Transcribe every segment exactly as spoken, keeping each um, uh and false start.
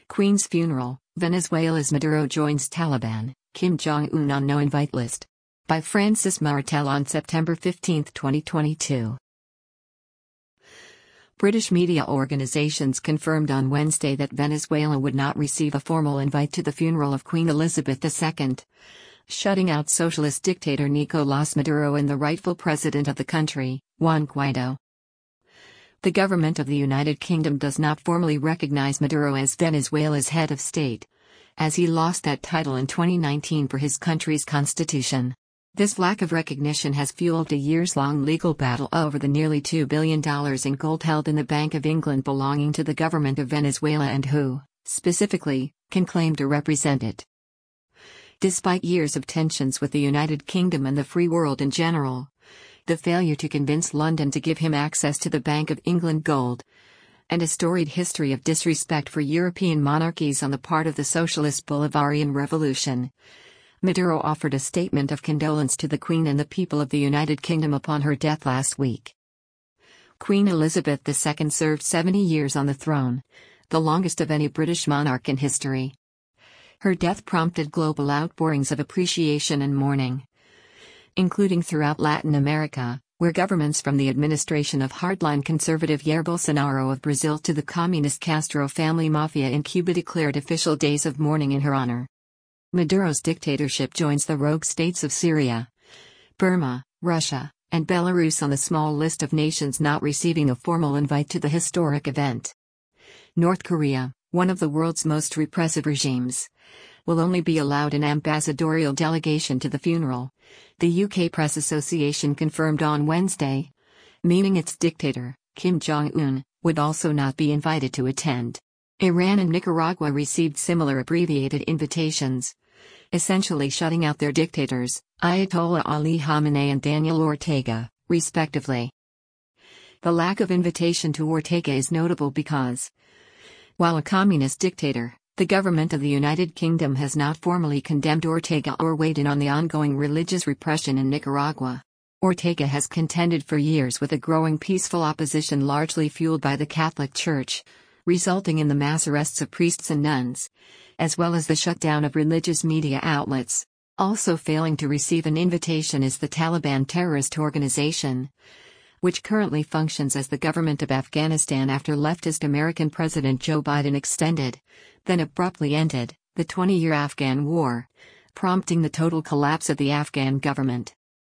Queen's funeral, Venezuela's Maduro joins Taliban, Kim Jong-un on no-invite list. By Francis Martel on September fifteenth, twenty twenty-two. British media organizations confirmed on Wednesday that Venezuela would not receive a formal invite to the funeral of Queen Elizabeth the Second, shutting out socialist dictator Nicolás Maduro and the rightful president of the country, Juan Guaidó. The government of the United Kingdom does not formally recognize Maduro as Venezuela's head of state, as he lost that title in twenty nineteen for his country's constitution. This lack of recognition has fueled a years-long legal battle over the nearly two billion dollars in gold held in the Bank of England belonging to the government of Venezuela and who, specifically, can claim to represent it. Despite years of tensions with the United Kingdom and the free world in general, the failure to convince London to give him access to the Bank of England gold, and a storied history of disrespect for European monarchies on the part of the socialist Bolivarian Revolution, Maduro offered a statement of condolence to the Queen and the people of the United Kingdom upon her death last week. Queen Elizabeth the Second served seventy years on the throne, the longest of any British monarch in history. Her death prompted global outpourings of appreciation and mourning, including throughout Latin America, where governments from the administration of hardline conservative Jair Bolsonaro of Brazil to the communist Castro family mafia in Cuba declared official days of mourning in her honor. Maduro's dictatorship joins the rogue states of Syria, Burma, Russia, and Belarus on the small list of nations not receiving a formal invite to the historic event. North Korea, one of the world's most repressive regimes, will only be allowed an ambassadorial delegation to the funeral, the U K Press Association confirmed on Wednesday, meaning its dictator, Kim Jong-un, would also not be invited to attend. Iran and Nicaragua received similar abbreviated invitations, essentially shutting out their dictators, Ayatollah Ali Khamenei and Daniel Ortega, respectively. The lack of invitation to Ortega is notable because, while a communist dictator, the government of the United Kingdom has not formally condemned Ortega or weighed in on the ongoing religious repression in Nicaragua. Ortega has contended for years with a growing peaceful opposition largely fueled by the Catholic Church, resulting in the mass arrests of priests and nuns, as well as the shutdown of religious media outlets. Also failing to receive an invitation is the Taliban terrorist organization, which currently functions as the government of Afghanistan after leftist American President Joe Biden extended, then abruptly ended, the twenty-year Afghan war, prompting the total collapse of the Afghan government.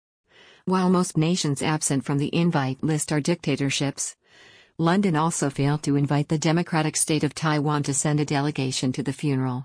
While most nations absent from the invite list are dictatorships, London also failed to invite the democratic state of Taiwan to send a delegation to the funeral.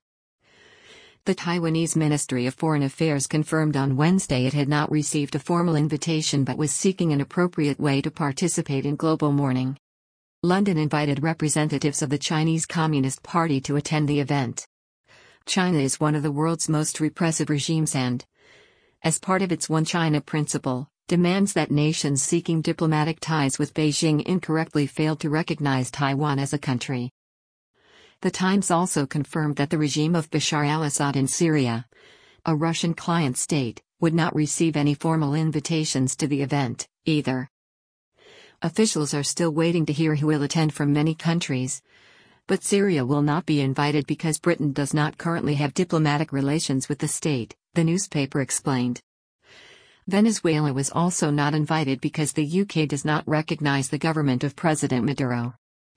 The Taiwanese Ministry of Foreign Affairs confirmed on Wednesday it had not received a formal invitation but was seeking an appropriate way to participate in global mourning. London invited representatives of the Chinese Communist Party to attend the event. China is one of the world's most repressive regimes and, as part of its One China principle, demands that nations seeking diplomatic ties with Beijing incorrectly failed to recognize Taiwan as a country. The Times also confirmed that the regime of Bashar al-Assad in Syria, a Russian client state, would not receive any formal invitations to the event, either. Officials are still waiting to hear who will attend from many countries, but Syria will not be invited because Britain does not currently have diplomatic relations with the state, the newspaper explained. Venezuela was also not invited because the U K does not recognize the government of President Maduro.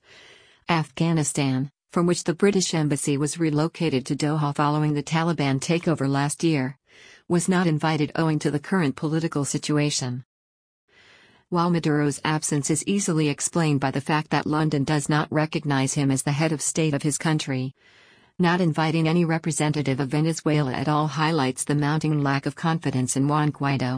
Afghanistan, from which the British embassy was relocated to Doha following the Taliban takeover last year, was not invited owing to the current political situation. While Maduro's absence is easily explained by the fact that London does not recognize him as the head of state of his country, not inviting any representative of Venezuela at all highlights the mounting lack of confidence in Juan Guaidó.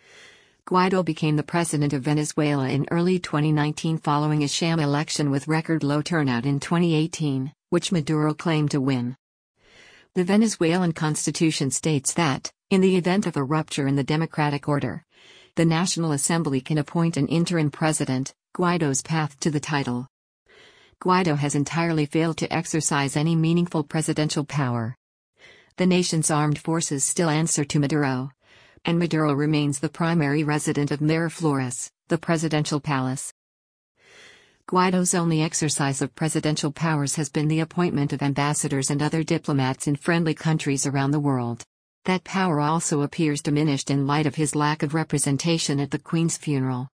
Guaidó became the president of Venezuela in early twenty nineteen following a sham election with record low turnout in twenty eighteen, which Maduro claimed to win. The Venezuelan constitution states that, in the event of a rupture in the democratic order, the National Assembly can appoint an interim president, Guaidó's path to the title. Guaidó has entirely failed to exercise any meaningful presidential power. The nation's armed forces still answer to Maduro, and Maduro remains the primary resident of Miraflores, the presidential palace. Guaido's only exercise of presidential powers has been the appointment of ambassadors and other diplomats in friendly countries around the world. That power also appears diminished in light of his lack of representation at the Queen's funeral.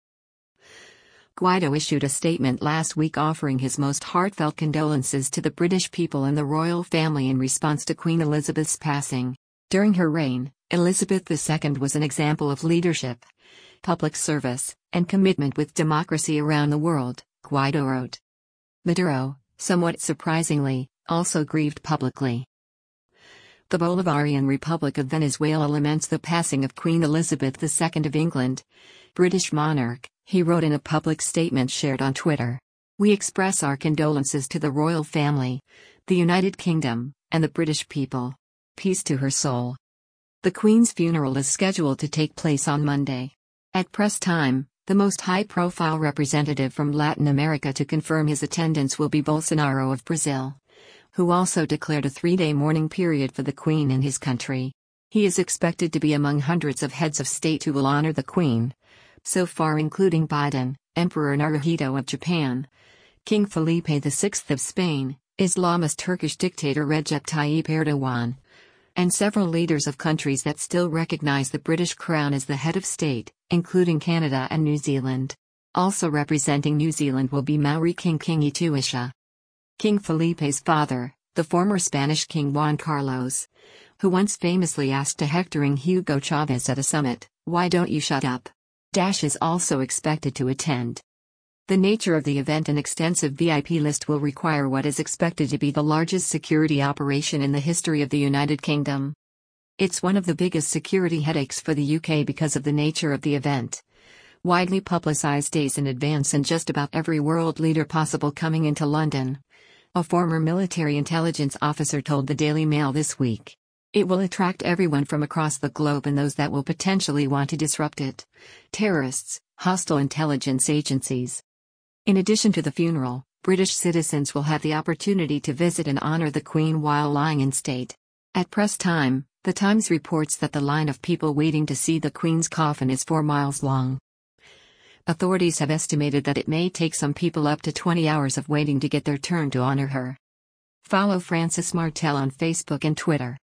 Guaido issued a statement last week offering his most heartfelt condolences to the British people and the royal family in response to Queen Elizabeth's passing. During her reign, Elizabeth the Second was an example of leadership, public service, and commitment with democracy around the world, Guaido wrote. Maduro, somewhat surprisingly, also grieved publicly. The Bolivarian Republic of Venezuela laments the passing of Queen Elizabeth the Second of England, British monarch, he wrote in a public statement shared on Twitter. We express our condolences to the royal family, the United Kingdom, and the British people. Peace to her soul. The Queen's funeral is scheduled to take place on Monday. At press time, the most high-profile representative from Latin America to confirm his attendance will be Bolsonaro of Brazil, who also declared a three-day mourning period for the Queen in his country. He is expected to be among hundreds of heads of state who will honor the Queen, so far including Biden, Emperor Naruhito of Japan, King Felipe the Sixth of Spain, Islamist Turkish dictator Recep Tayyip Erdogan, and several leaders of countries that still recognize the British crown as the head of state, including Canada and New Zealand. Also representing New Zealand will be Maori King King Ituisha. King Felipe's father, the former Spanish King Juan Carlos, who once famously asked a hectoring Hugo Chavez at a summit, "Why don't you shut up?" Dash is also expected to attend. The nature of the event and extensive V I P list will require what is expected to be the largest security operation in the history of the United Kingdom. It's one of the biggest security headaches for the U K because of the nature of the event. Widely publicised days in advance and just about every world leader possible coming into London, a former military intelligence officer told the Daily Mail this week. It will attract everyone from across the globe and those that will potentially want to disrupt it. Terrorists, hostile intelligence agencies. In addition to the funeral, British citizens will have the opportunity to visit and honor the Queen while lying in state. At press time, The Times reports that the line of people waiting to see the Queen's coffin is four miles long. Authorities have estimated that it may take some people up to twenty hours of waiting to get their turn to honor her. Follow Francis Martel on Facebook and Twitter.